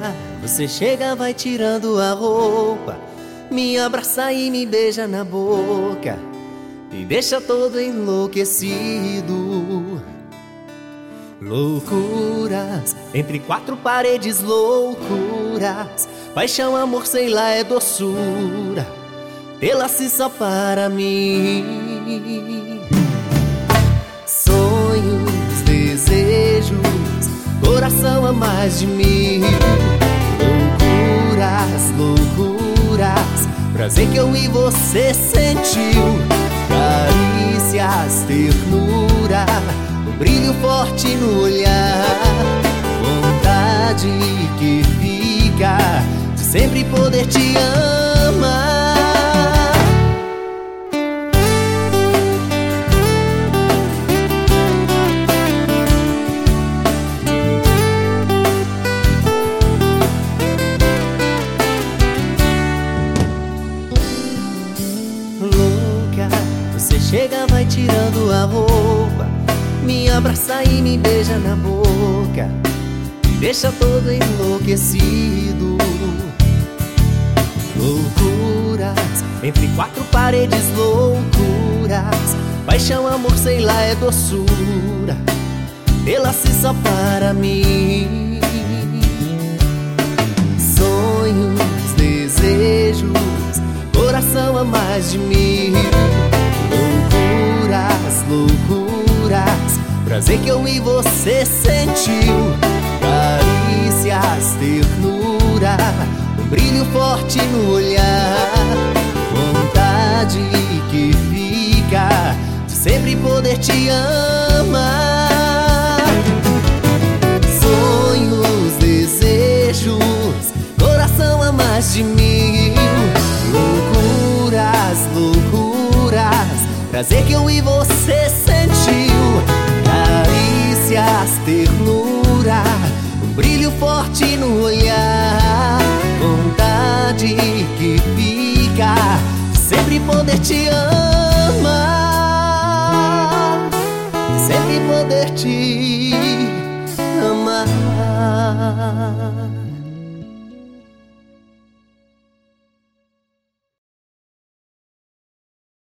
você chega, vai tirando a roupa, me abraça e me beija na boca, me deixa todo enlouquecido. Loucuras, entre quatro paredes, loucuras, paixão, amor, sei lá, é doçura, tê-la-se só para mim. Sonhos, desejos, coração a mais de mil. Loucuras, loucuras, prazer que eu e você sentiu. Carícias, ternura, um brilho forte no olhar, vontade que fica de sempre poder te amar. Você chega, vai tirando a roupa, me abraça e me beija na boca, me deixa todo enlouquecido. Loucuras, entre quatro paredes, loucuras, paixão, amor, sei lá, é doçura, tê-la-se só para mim. Sonhos, desejos, coração a mais de mil. Loucuras, loucuras, prazer que eu e você sentiu. Carícias, ternura, um brilho forte no olhar, vontade que fica de sempre poder te amar. Sonhos, desejos, coração a mais de mil. Loucuras, loucuras, prazer que eu e você sentiu. Carícias, ternura, um brilho forte no olhar, vontade que fica de sempre poder te amar, de sempre poder te amar.